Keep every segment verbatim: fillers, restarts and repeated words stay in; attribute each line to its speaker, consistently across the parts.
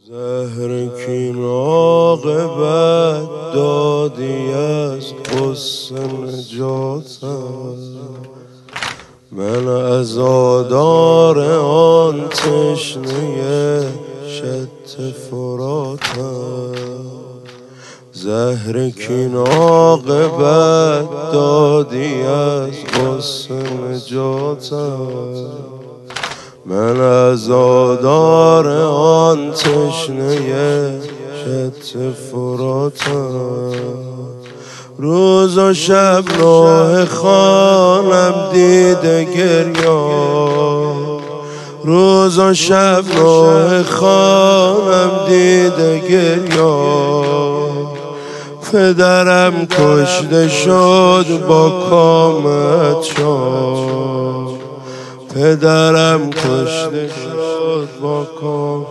Speaker 1: زهر کین عاقبت دادی از غصه نجاتم، من عزادار آن تشنه شط فراتم. زهر کین عاقبت دادی از غصه نجاتم، من عزادار آن تشنه شط فراتم. روز و شب راه خانم دیده گریان، روز و شب راه خانم دیده گریان. پدرم کشته شد با کامت شد، پدرم کشته شد با کامت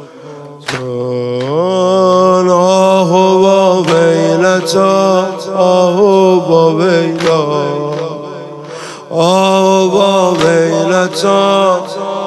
Speaker 1: شد. آه و ویلتا، آه و ویلا، آه و ویلتا،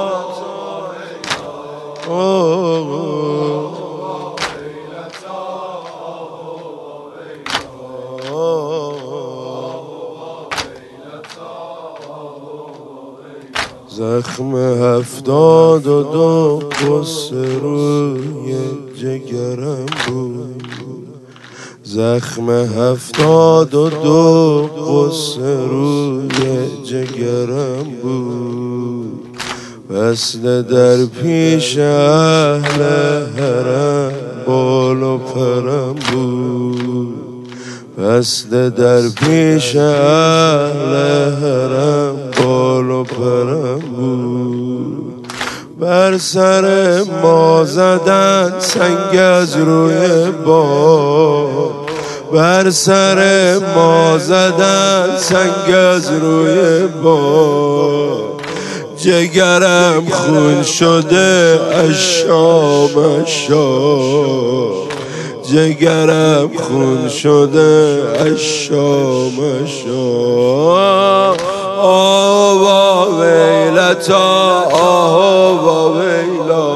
Speaker 1: زخم هفتاد و دو غصه روی جگرم بود، زخم هفتاد و دو غصه روی جگرم بود. وصل در پیش اهل حرم بال و پرم بود، وصل در پیش اهل حرم بال و پرم بود. بر سر ما زدن سنگ از روی بام، بر سر ما زدن سنگ از روی بام. جگرم خون شده از شام از شام، جگرم خون شده از شام از شام. آه و ویلتا، آه و ویلا،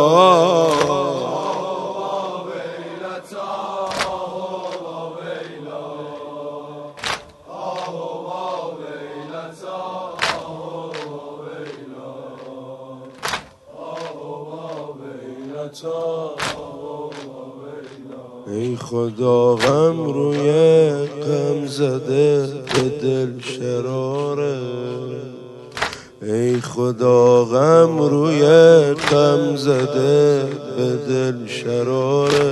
Speaker 1: ای خدا غم روی غم زده به دل شراره، ای خدا غم روی غم زده به دل شراره.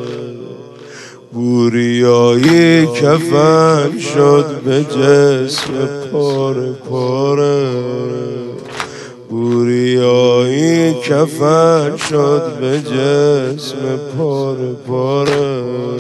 Speaker 1: بوریایی کفن شد به جسم پاره پاره، بوریایی کفن شد به جسم پاره پاره.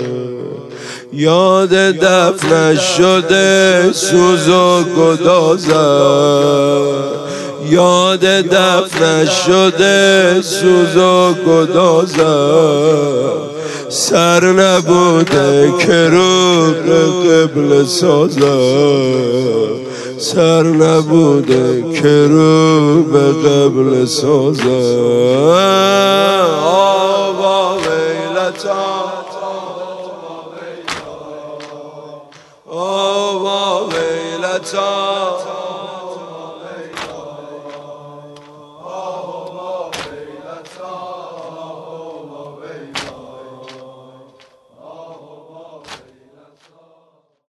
Speaker 1: یاد دفنش شده سوز و گدازم، یاد دفنش شده سوز و گدازم. سر نبوده که رو قبل سازم، سر نبوده که رو به قبل سازم. آه و ویلتا، آه و ویلتا.